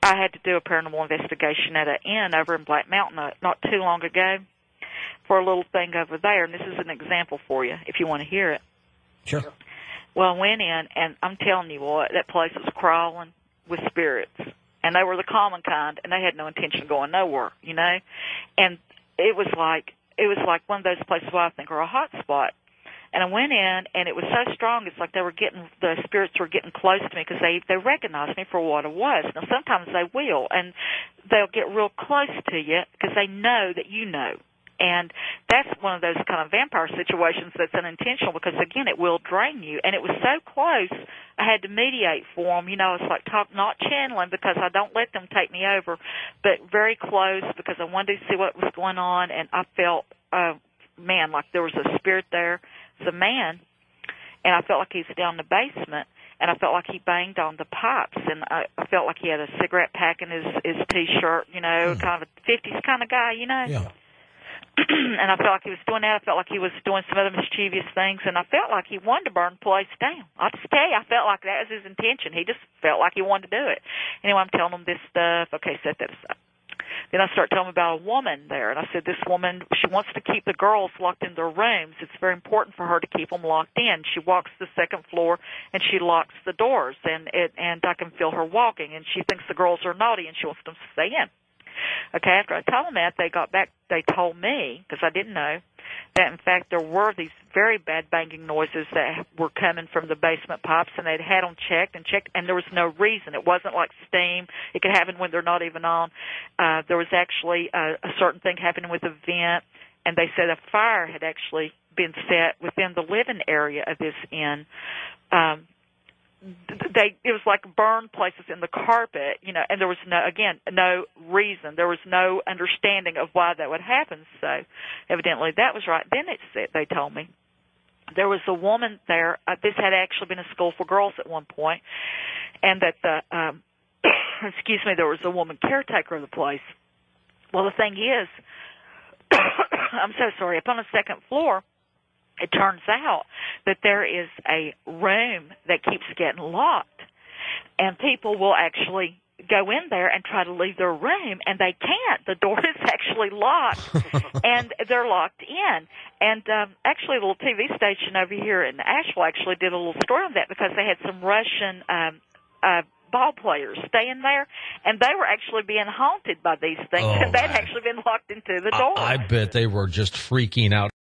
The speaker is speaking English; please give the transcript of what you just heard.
I had to do a paranormal investigation at an inn over in Black Mountain not too long ago for a little thing over there, and this is an example for you if you want to hear it. Sure. Well, I went in, and I'm telling you what, that place was crawling with spirits, and they were the common kind, and they had no intention of going nowhere, you know. And it was like one of those places where I think are a hot spot. And I went in, and it was so strong. It's like the spirits were getting close to me because they recognized me for what I was. Now, sometimes they will, and they'll get real close to you because they know that you know. And that's one of those kind of vampire situations that's unintentional because, again, it will drain you. And it was so close, I had to mediate for them. You know, it's like not channeling because I don't let them take me over, but very close because I wanted to see what was going on. And I felt, man, like there was a spirit there. It's a man, and I felt like he was down in the basement. And I felt like he banged on the pipes, and I felt like he had a cigarette pack in his T-shirt, you know, kind of a 50s kind of guy, you know. Yeah. And I felt like he was doing that. I felt like he was doing some other mischievous things, and I felt like he wanted to burn the place down. I'll just tell you, I felt like that was his intention. He just felt like he wanted to do it. Anyway, I'm telling him this stuff. Okay, set that aside. Then I start telling him about a woman there, and I said, this woman, she wants to keep the girls locked in their rooms. It's very important for her to keep them locked in. She walks the second floor, and she locks the doors, and I can feel her walking, and she thinks the girls are naughty, and she wants them to stay in. Okay, after I told them that, they got back, they told me, because I didn't know, that in fact there were these very bad banging noises that were coming from the basement pipes, and they'd had them checked, and there was no reason. It wasn't like steam. It could happen when they're not even on. There was actually a certain thing happening with the vent, and they said a fire had actually been set within the living area of this inn. It was like burned places in the carpet, you know, and there was no reason. There was no understanding of why that would happen. So evidently that was right. Then it said, they told me, there was a woman there. This had actually been a school for girls at one point, and that there was a woman caretaker of the place. Well, the thing is, I'm so sorry, up on the second floor, it turns out that there is a room that keeps getting locked, and people will actually go in there and try to leave their room, and they can't. The door is actually locked, and they're locked in. And actually, a little TV station over here in Asheville actually did a little story on that because they had some Russian ball players staying there, and they were actually being haunted by these things, and they'd actually been locked into the door. I bet they were just freaking out.